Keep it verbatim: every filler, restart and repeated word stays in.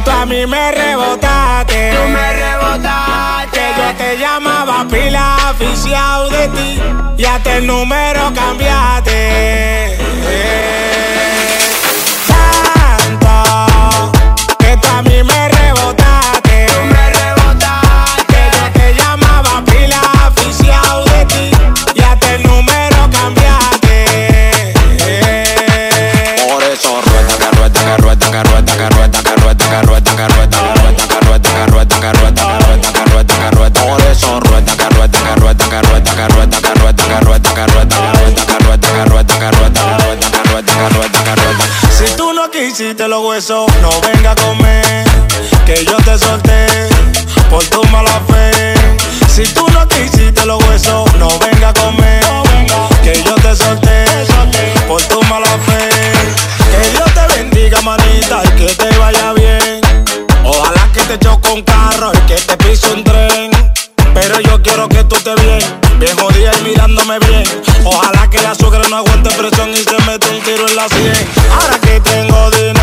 tú a mí me rebotaste. Tú me rebotaste. Que yo te llamaba pila aficiado de ti y hasta el número cambiaste. Tanto que tú a mí me rebotaste. Tú me rebotaste. Que yo te llamaba pila aficiado de ti y hasta el número cambiaste. Por eso rueda, que rueda, que rueda, que rueda, que rueda, que rueda, que rueda, que rueda, que rueda, que rueda, que rueda, que rueda, que rueda, que rueda. Por eso rueda, que rueda, que rueda, que rueda, que rueda, que rueda, que rueda, que rueda, que rueda, que rueda, que rueda, que rueda, que rueda, que rueda, que rueda. Si tú no quisiste los huesos, no venga a comer, que yo te solté por tu mala fe. Si tú no quisiste los huesos, no venga a comer, que yo te solté por tu mala fe. Que Dios te bendiga, manita, y que te vaya bien. Ojalá que te choque un carro y que te pise un tren. Pero yo quiero que tú estés bien, bien jodida y mirándome bien. Ojalá que la suegra no aguante presión y se mete un tiro en la sien. Ahora que tengo dinero